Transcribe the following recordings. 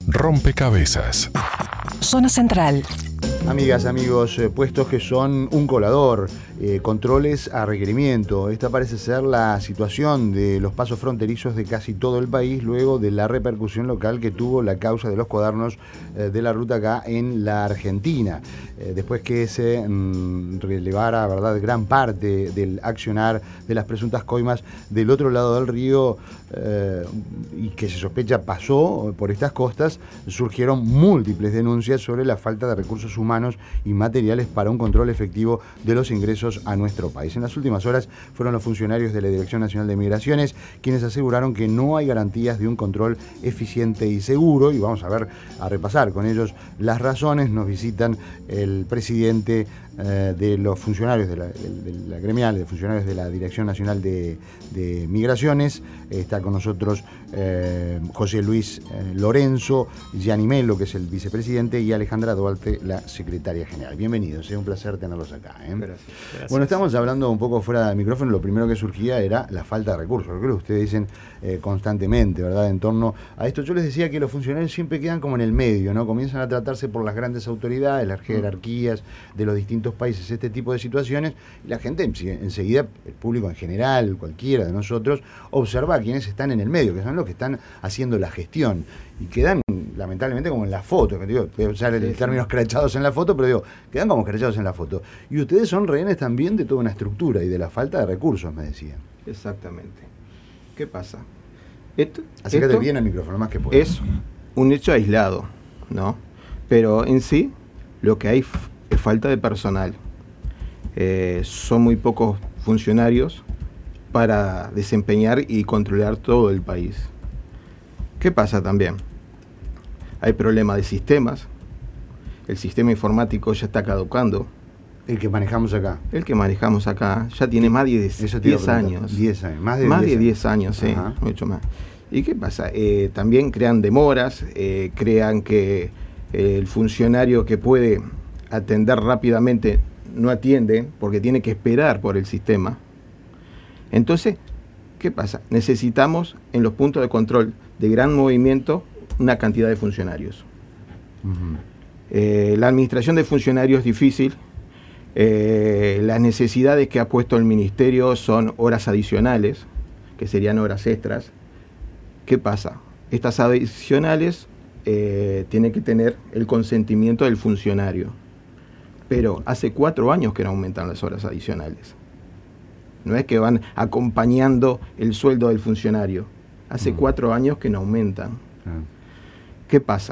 Rompecabezas. Zona Central. Amigas, amigos, puestos que son un colador, controles a requerimiento. Esta parece ser la situación de los pasos fronterizos de casi todo el país luego de la repercusión local que tuvo la causa de los cuadernos de la ruta acá en la Argentina. Después que se relevara, ¿verdad?, gran parte del accionar de las presuntas coimas del otro lado del río y que se sospecha pasó por estas costas, surgieron múltiples denuncias sobre la falta de recursos humanos y materiales para un control efectivo de los ingresos a nuestro país. En las últimas horas fueron los funcionarios de la Dirección Nacional de Migraciones quienes aseguraron que no hay garantías de un control eficiente y seguro, y vamos a repasar con ellos las razones. Nos visitan el presidente de los funcionarios de la gremial, de funcionarios de la Dirección Nacional de Migraciones. Está con nosotros José Luis Lorenzo, Gianni Melo, que es el vicepresidente, y Alejandra Duarte, la secretaria general. Bienvenidos, es un placer tenerlos acá. Gracias. Bueno, estamos hablando un poco fuera del micrófono. Lo primero que surgía era la falta de recursos. Creo que ustedes dicen constantemente, ¿verdad?, en torno a esto. Yo les decía que los funcionarios siempre quedan como en el medio, ¿no? Comienzan a tratarse por las grandes autoridades, las jerarquías de los distintos países, este tipo de situaciones, y la gente enseguida, el público en general, cualquiera de nosotros, observa a quienes están en el medio, que son los que están haciendo la gestión, y quedan lamentablemente como en la foto, que digo, voy a usar el término escrachados en la foto, pero digo, quedan como escrachados en la foto. Y ustedes son rehenes también de toda una estructura y de la falta de recursos, me decían. Exactamente. ¿Qué pasa? Acércate bien al micrófono, más que puedas. Es un hecho aislado, ¿no? Pero en sí, lo que hay es falta de personal. Son muy pocos funcionarios para desempeñar y controlar todo el país. ¿Qué pasa también? Hay problemas de sistemas. El sistema informático ya está caducando. El que manejamos acá. El que manejamos acá ya tiene más de 10 años. 10 años. Más de 10 años, sí, ajá, mucho más. ¿Y qué pasa? También crean demoras, crean que el funcionario que puede atender rápidamente no atiende porque tiene que esperar por el sistema. Entonces, ¿qué pasa? Necesitamos en los puntos de control de gran movimiento una cantidad de funcionarios. La administración de funcionarios es difícil. Las necesidades que ha puesto el ministerio son horas adicionales, que serían horas extras. ¿Qué pasa? Estas adicionales tienen que tener el consentimiento del funcionario. Pero hace 4 años que no aumentan las horas adicionales. No es que van acompañando el sueldo del funcionario. Hace 4 años que no aumentan. ¿Qué pasa?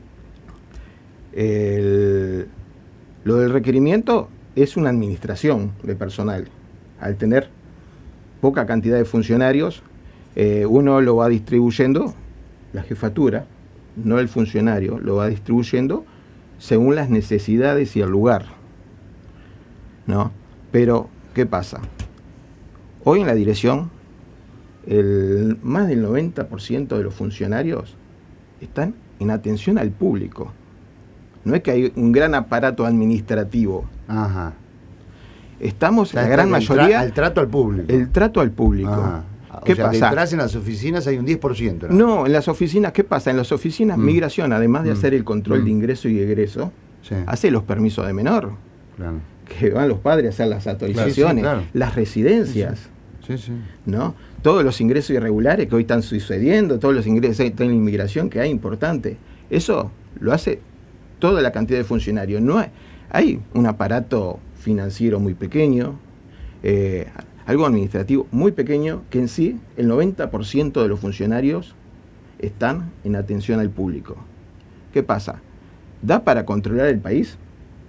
Lo del requerimiento es una administración de personal. Al tener poca cantidad de funcionarios, uno lo va distribuyendo, la jefatura, no el funcionario, lo va distribuyendo según las necesidades y el lugar, ¿no? Pero, ¿qué pasa? Hoy en la dirección, más del 90% de los funcionarios están en atención al público. No es que hay un gran aparato administrativo. Ajá. Estamos, la gran mayoría... El trato al público. El trato al público. Ajá. ¿Qué pasa? Detrás en las oficinas hay un 10%. No, en las oficinas, ¿qué pasa? En las oficinas, migración, además de hacer el control de ingreso y egreso, hace los permisos de menor. Claro. Que van los padres a hacer las autorizaciones, claro. Las residencias. Sí. ¿No? Todos los ingresos irregulares que hoy están sucediendo, todos los ingresos en la inmigración que hay importante. Eso lo hace toda la cantidad de funcionarios. No hay un aparato financiero muy pequeño, algo administrativo muy pequeño, que en sí el 90% de los funcionarios están en atención al público. ¿Qué pasa? ¿Da para controlar el país?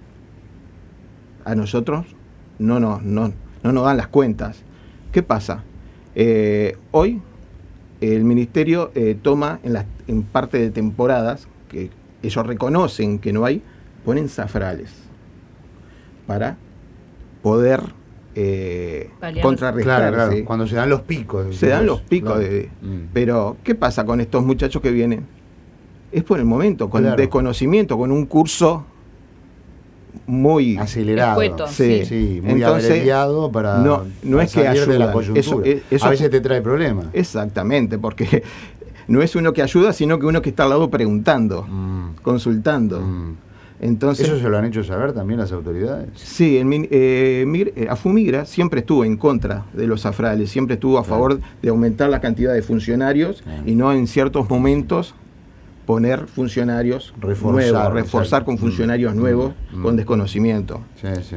A nosotros no nos dan las cuentas. ¿Qué pasa? Hoy el ministerio toma en parte de temporadas, que ellos reconocen que no hay, ponen zafrales para poder contrarrestar. Claro. ¿Sí? Cuando se dan los picos. Se dan los picos. Pero, ¿qué pasa con estos muchachos que vienen? Es por el momento, con el desconocimiento, con un curso muy acelerado. Escueto. Sí, muy abreviado para no es que salir ayudan. de la coyuntura. Eso a veces te trae problemas. Exactamente, porque no es uno que ayuda, sino que uno que está al lado preguntando, consultando. Entonces, ¿eso se lo han hecho saber también las autoridades? Sí, Afumigra siempre estuvo en contra de los afrales, siempre estuvo a favor de aumentar la cantidad de funcionarios y no en ciertos momentos poner funcionarios nuevos, reforzar con funcionarios nuevos con desconocimiento. Sí, sí.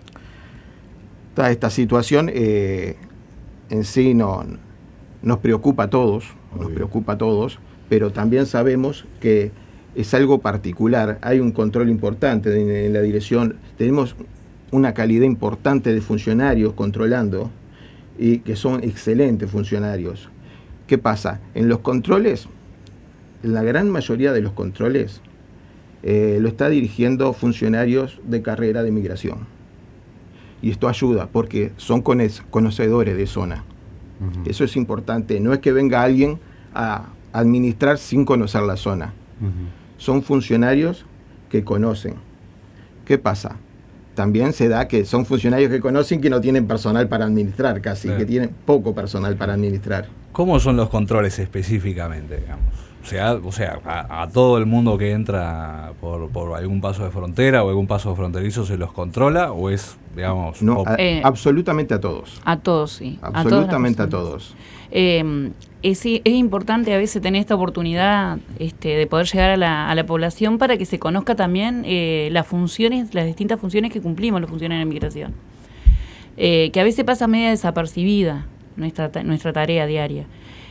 Esta situación en sí nos preocupa a todos, pero también sabemos que es algo particular, hay un control importante en la dirección, tenemos una calidad importante de funcionarios controlando y que son excelentes funcionarios. ¿Qué pasa? En los controles, la gran mayoría de los controles lo está dirigiendo funcionarios de carrera de migración. Y esto ayuda porque son conocedores de zona. Eso es importante, no es que venga alguien a administrar sin conocer la zona. Son funcionarios que conocen. ¿Qué pasa? También se da que son funcionarios que conocen que no tienen personal para administrar casi, que tienen poco personal para administrar. ¿Cómo son los controles específicamente, digamos? O sea, a todo el mundo que entra por algún paso de frontera o algún paso fronterizo se los controla, o es, digamos... No, absolutamente a todos. A todos, sí. Absolutamente a todos. Es importante a veces tener esta oportunidad de poder llegar a la población para que se conozca también las distintas funciones que cumplimos los funcionarios de migración. Que a veces pasa media desapercibida nuestra tarea diaria.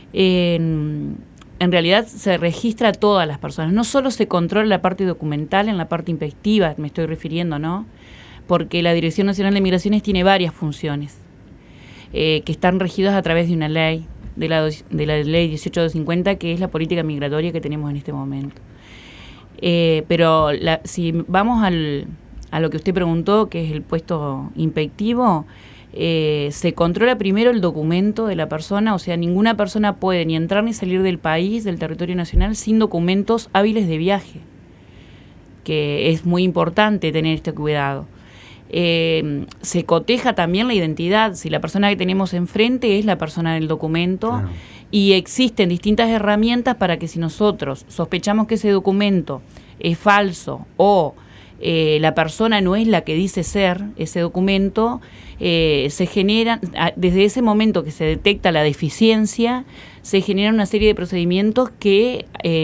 En realidad se registra a todas las personas, no solo se controla la parte documental, en la parte inspectiva me estoy refiriendo, ¿no? Porque la Dirección Nacional de Migraciones tiene varias funciones que están regidas a través de una ley, de la ley 1850, que es la política migratoria que tenemos en este momento. Pero si vamos a lo que usted preguntó, que es el puesto inspectivo, se controla primero el documento de la persona, o sea, ninguna persona puede ni entrar ni salir del país, del territorio nacional, sin documentos hábiles de viaje, que es muy importante tener este cuidado. Se coteja también la identidad, si la persona que tenemos enfrente es la persona del documento, claro. Y existen distintas herramientas para que si nosotros sospechamos que ese documento es falso o la persona no es la que dice ser ese documento, se generan, desde ese momento que se detecta la deficiencia, se generan una serie de procedimientos que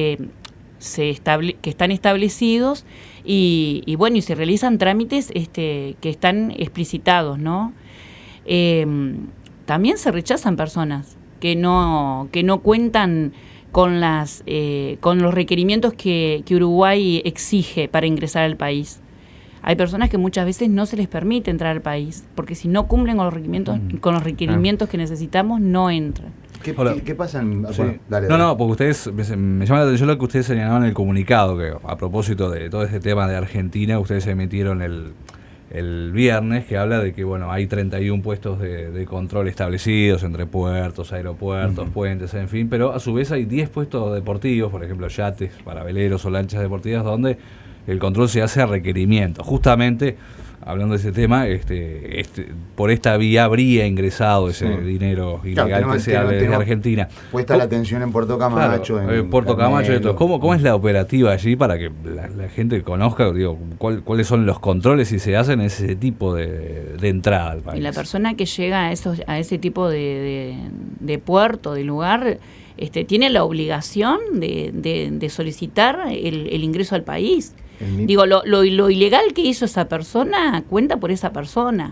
están establecidos y bueno, y se realizan trámites que están explicitados, ¿no? También se rechazan personas que no cuentan con los requerimientos que Uruguay exige para ingresar al país. Hay personas que muchas veces no se les permite entrar al país, porque si no cumplen con los requerimientos que necesitamos, no entran. ¿Qué pasa? Sí. Dale. No, porque ustedes, me llama la atención lo que ustedes señalaban en el comunicado, que a propósito de todo este tema de Argentina, ustedes emitieron el viernes, que habla de que bueno, hay 31 puestos de control establecidos entre puertos, aeropuertos, puentes, en fin, pero a su vez hay 10 puestos deportivos, por ejemplo, yates para veleros o lanchas deportivas, donde el control se hace a requerimiento. Justamente, hablando de ese tema, por esta vía habría ingresado ese dinero ilegal que se habla desde Argentina. Puesta la atención en Puerto Camacho. Claro, Puerto Camacho y todo. ¿Cómo es la operativa allí para que la gente conozca, cuáles son los controles si se hacen ese tipo de entrada al país? Y la persona que llega a ese tipo de puerto, de lugar, tiene la obligación de solicitar el ingreso al país. Digo, lo ilegal que hizo esa persona cuenta por esa persona.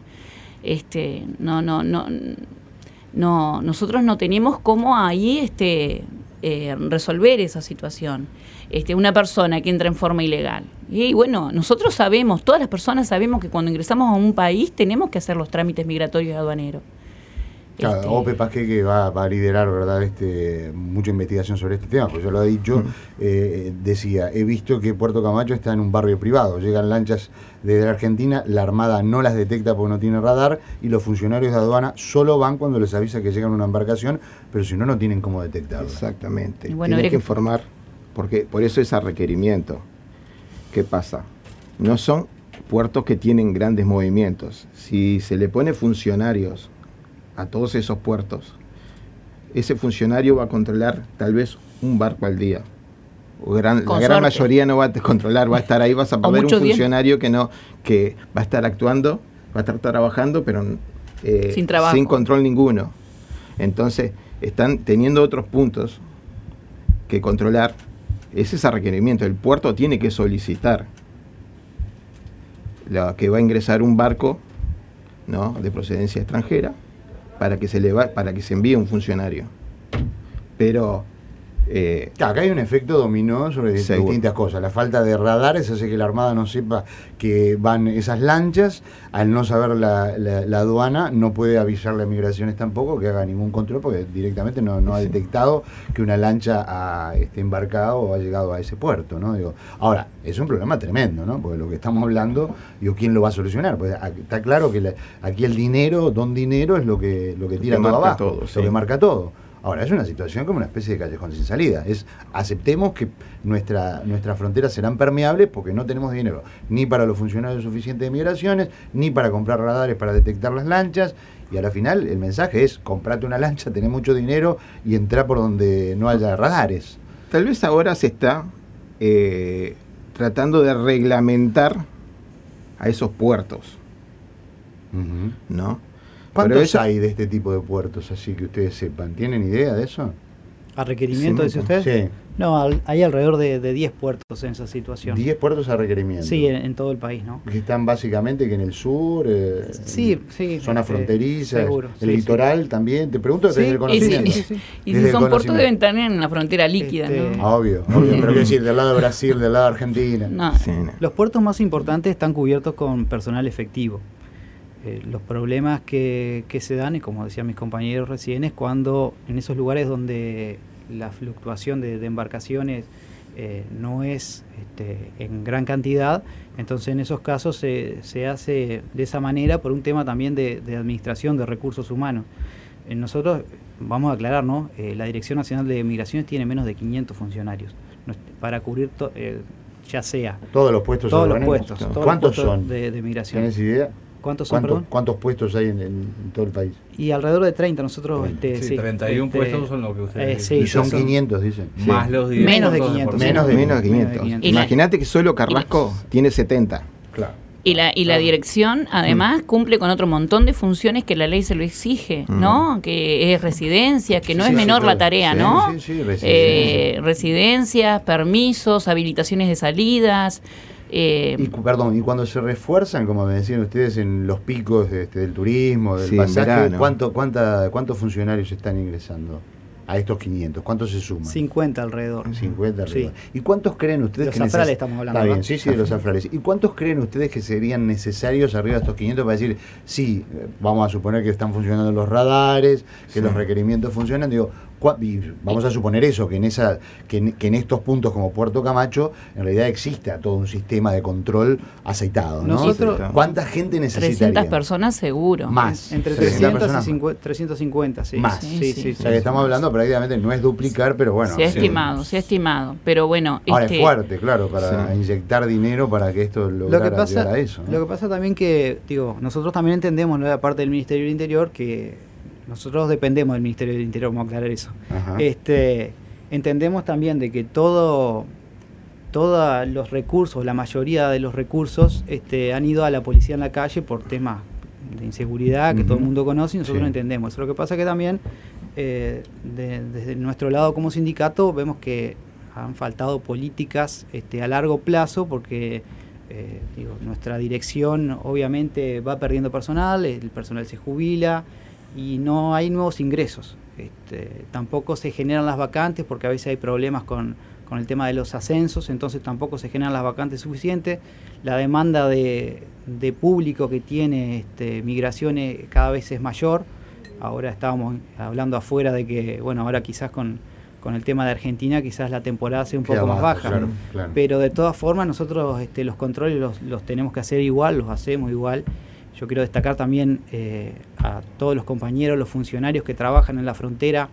Nosotros no tenemos cómo ahí resolver esa situación. Una persona que entra en forma ilegal. Y bueno, nosotros sabemos, todas las personas sabemos que cuando ingresamos a un país tenemos que hacer los trámites migratorios y aduaneros. Claro, Ope Pasqué, que va a liderar, ¿verdad?, mucha investigación sobre este tema, porque ya lo ha dicho, decía, he visto que Puerto Camacho está en un barrio privado, llegan lanchas desde la Argentina, la Armada no las detecta porque no tiene radar, y los funcionarios de aduana solo van cuando les avisa que llegan a una embarcación, pero si no, no tienen cómo detectarlo. Exactamente, bueno, tienen que informar, porque por eso es a requerimiento. ¿Qué pasa? No son puertos que tienen grandes movimientos. Si se le pone funcionarios a todos esos puertos, ese funcionario va a controlar tal vez un barco al día. La gran suerte. mayoría no va a controlar, va a estar ahí, vas a perder un muchos días. funcionario que va a estar actuando, va a estar trabajando, pero Sin trabajo. sin control ninguno. Entonces, están teniendo otros puntos que controlar. Ese es el requerimiento. El puerto tiene que solicitar que va a ingresar un barco, ¿no?, de procedencia extranjera para que se envíe un funcionario. Pero Acá hay un efecto dominó sobre Seguro. distintas cosas. La falta de radares hace que la Armada no sepa que van esas lanchas. Al no saber la aduana, no puede avisarle a Migraciones tampoco que haga ningún control, porque directamente no ha detectado que una lancha ha embarcado o ha llegado a ese puerto, ¿no? Digo, ahora, es un problema tremendo, ¿no? Porque lo que estamos hablando, digo, ¿quién lo va a solucionar? Pues está claro que aquí el dinero, don dinero, es lo que tira todo marca abajo, todo, lo sí. que marca todo. Ahora, es una situación como una especie de callejón sin salida. Aceptemos que nuestras fronteras serán permeables porque no tenemos dinero ni para los funcionarios suficientes de Migraciones, ni para comprar radares para detectar las lanchas. Y a la final el mensaje es: comprate una lancha, tenés mucho dinero y entrá por donde no haya radares. tal vez ahora se está tratando de reglamentar a esos puertos, ¿no? ¿Cuántos Pero eso- hay de este tipo de puertos, así que ustedes sepan? ¿Tienen idea de eso? ¿A requerimiento, Sí, dice usted? Sí, No, hay alrededor de 10 puertos en esa situación. 10 puertos a requerimiento. Sí, en todo el país, ¿no? Que están básicamente que en el sur, Sí, sí. zona fronteriza, seguro, el sí, litoral también. Te pregunto desde Sí, el y conocimiento. sí. Y Desde si el son puertos conocimiento. deben estar en la frontera líquida, Este, ¿no? Obvio, pero quiero decir, del lado de Brasil, del lado de Argentina. No. Sí, no. Los puertos más importantes están cubiertos con personal efectivo. Los problemas que se dan, y como decían mis compañeros recién, es cuando en esos lugares donde la fluctuación de embarcaciones no es en gran cantidad, entonces en esos casos se hace de esa manera por un tema también de administración de recursos humanos. Nosotros, vamos a aclarar, ¿no? La Dirección Nacional de Migraciones tiene menos de 500 funcionarios para cubrir ya sea Todos los puestos todos los aduaneros. puestos, todos los ¿Cuántos puestos son? de migración. ¿Tienes idea? ¿Cuántos son, perdón? ¿Cuántos puestos hay en todo el país? Y alrededor de 30 nosotros... Sí, 31 puestos son lo que ustedes sí, Y son son 500, dicen. más los 10. Menos de 500. Menos de Menos de 500. Menos de 500. Imagínate que solo Carrasco tiene 70. Claro. Y la dirección, además, cumple con otro montón de funciones que la ley se lo exige, ¿no? Que es residencia, que no Sí, es sí, menor claro. la tarea, Sí, ¿no? sí, residencia. Residencias, permisos, habilitaciones de salidas. Y cuando se refuerzan, como me decían ustedes, en los picos del turismo, del Sí, en pasaje, verano. ¿cuántos funcionarios están ingresando a estos 500? ¿Cuántos se suman? 50 alrededor. 50 Sí. arriba. ¿Y cuántos creen ustedes Los que afrales neces- estamos hablando, Está bien, ¿no? sí, de los afrales. ¿Y cuántos creen ustedes que serían necesarios arriba de estos 500 para decir, sí, vamos a suponer que están funcionando los radares, que los requerimientos funcionan? Digo, y vamos a suponer eso, que en estos puntos como Puerto Camacho, en realidad exista todo un sistema de control aceitado, ¿no? Nosotros- ¿Cuánta gente necesitaría? 300 personas seguro. Más. Entre 300 300 personas y 350, sí. Más. Sí, Sí, O sea que estamos hablando prácticamente, no es duplicar, pero bueno. se ha sí. estimado. Pero bueno, Ahora es fuerte, claro, para Sí. inyectar dinero para que esto Lo lograra que pasa, llegar a eso, ¿no? lo que pasa también que, nosotros también entendemos, ¿no?, de la parte del Ministerio del Interior, que nosotros dependemos del Ministerio del Interior, vamos a aclarar eso. Ajá. Entendemos también de que todos los recursos, la mayoría de los recursos, han ido a la policía en la calle por temas de inseguridad que todo el Ujú. mundo conoce y nosotros Sí. lo entendemos. Lo que pasa que también, desde nuestro lado como sindicato, vemos que han faltado políticas a largo plazo porque nuestra dirección obviamente va perdiendo personal, el personal se jubila y no hay nuevos ingresos. Tampoco se generan las vacantes porque a veces hay problemas con el tema de los ascensos, entonces tampoco se generan las vacantes suficientes. La demanda de público que tiene Migraciones cada vez es mayor. Ahora estábamos hablando afuera de que, bueno, ahora quizás con el tema de Argentina quizás la temporada sea un Queda poco más bajo, baja. claro, claro. Pero de todas formas nosotros los controles los tenemos que hacer igual, los hacemos igual. Yo quiero destacar también a todos los compañeros, los funcionarios que trabajan en la frontera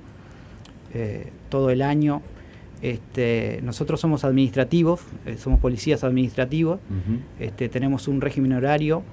todo el año. Nosotros somos administrativos, somos policías administrativos, Ujú. tenemos un régimen horario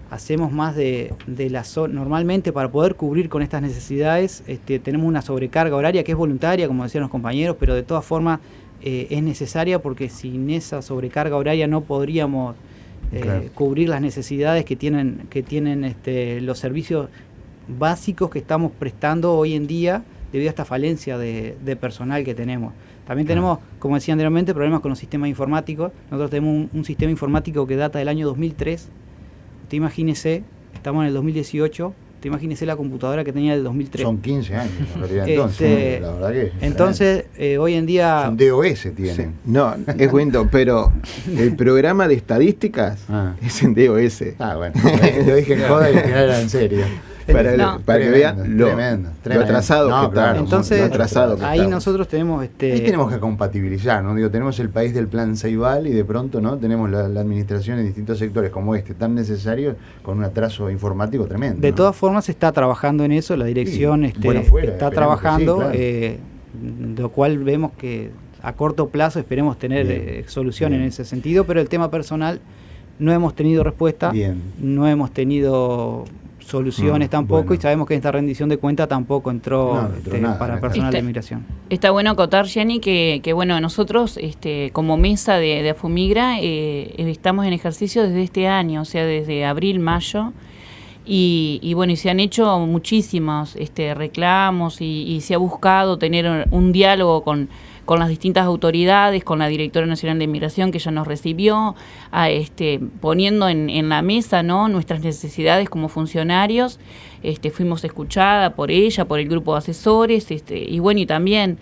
hacemos más de la normalmente para poder cubrir con estas necesidades, tenemos una sobrecarga horaria que es voluntaria, como decían los compañeros, pero de todas formas es necesaria porque sin esa sobrecarga horaria no podríamos cubrir las necesidades que tienen los servicios básicos que estamos prestando hoy en día debido a esta falencia de personal que tenemos. También tenemos, como decía anteriormente, problemas con los sistemas informáticos. Nosotros tenemos un sistema informático que data del año 2003. Usted imagínese, estamos en el 2018, usted imagínese la computadora que tenía del 2003. Son 15 años en realidad entonces, la verdad que entonces hoy en día... Son DOS tienen. Sí. No, es Windows, pero el programa de estadísticas es en DOS. Bueno, lo dije en joda y al final era en serio. Para que vean lo atrasado que está. Entonces, ahí nosotros tenemos... Ahí tenemos que compatibilizar, ¿no? Digo, tenemos el país del plan Ceibal y de pronto, ¿no? Tenemos la administración en distintos sectores como tan necesario, con un atraso informático tremendo. De todas formas, se está trabajando en eso, la dirección está trabajando, lo cual vemos que a corto plazo esperemos tener solución en ese sentido, pero el tema personal no hemos tenido respuesta, no hemos tenido soluciones tampoco, y sabemos que esta rendición de cuenta tampoco entró para personal de migración. Está bueno acotar, Jenny, que bueno, nosotros como mesa de Afumigra estamos en ejercicio desde este año, o sea, desde abril, mayo, y bueno, y se han hecho muchísimos reclamos y se ha buscado tener un diálogo con las distintas autoridades, con la Directora Nacional de Migración que ya nos recibió, poniendo en la mesa, ¿no?, nuestras necesidades como funcionarios. Fuimos escuchadas por ella, por el grupo de asesores, y bueno, y también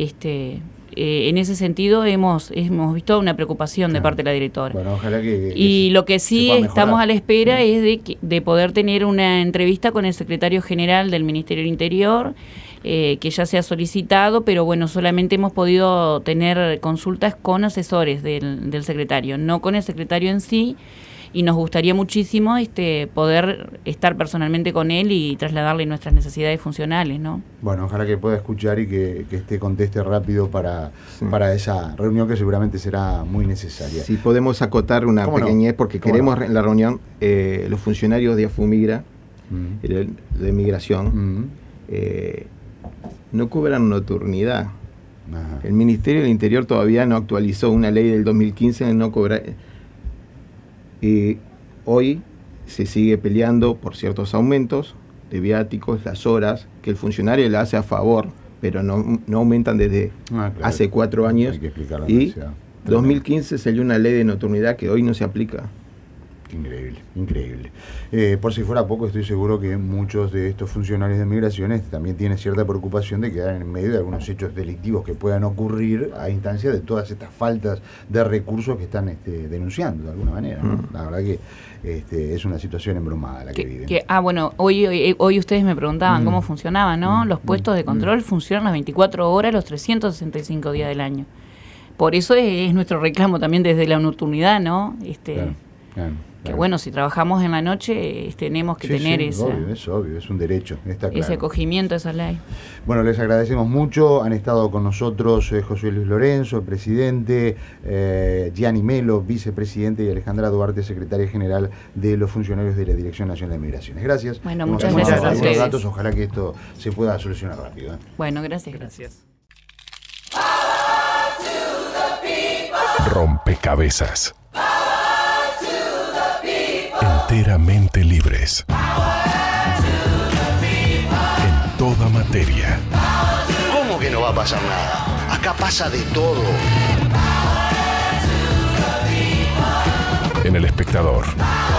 en ese sentido hemos visto una preocupación de parte de la directora. Bueno, ojalá y lo que sí estamos a la espera es de poder tener una entrevista con el secretario general del Ministerio del Interior, que ya se ha solicitado, pero bueno, solamente hemos podido tener consultas con asesores del secretario, no con el secretario en sí, y nos gustaría muchísimo poder estar personalmente con él y trasladarle nuestras necesidades funcionales, ¿no? Bueno, ojalá que pueda escuchar y que conteste rápido para esa reunión que seguramente será muy necesaria. Si podemos acotar una pequeñez, porque queremos en la reunión los funcionarios de Afumigra, de migración, no cobran nocturnidad. Ajá. El Ministerio del Interior todavía no actualizó una ley del 2015 de no cobrar. Hoy se sigue peleando por ciertos aumentos de viáticos, las horas que el funcionario le hace a favor, pero no aumentan desde hace 4 años. Hay que explicarlo. Y 2015 salió una ley de nocturnidad que hoy no se aplica. Increíble. Por si fuera poco, estoy seguro que muchos de estos funcionarios de migraciones también tienen cierta preocupación de quedar en medio de algunos hechos delictivos que puedan ocurrir a instancia de todas estas faltas de recursos que están denunciando de alguna manera, ¿no? La verdad que es una situación embromada la que viven. Bueno, hoy ustedes me preguntaban cómo funcionaba, ¿no? Los puestos de control funcionan las 24 horas, los 365 días del año. Por eso es nuestro reclamo también desde la nocturnidad, ¿no? Que bueno, si trabajamos en la noche tenemos que tener es obvio, es un derecho, está claro. Ese acogimiento a esa ley. Bueno, les agradecemos mucho, han estado con nosotros José Luis Lorenzo, presidente, Gianni Melo, vicepresidente, y Alejandra Duarte, secretaria general de los funcionarios de la Dirección Nacional de Migraciones. Gracias. Bueno, muchas gracias a ustedes. Datos, ojalá que esto se pueda solucionar rápido. Bueno, gracias. Rompecabezas. Enteramente libres. En toda materia. ¿Cómo que no va a pasar nada? Acá pasa de todo. En El Espectador.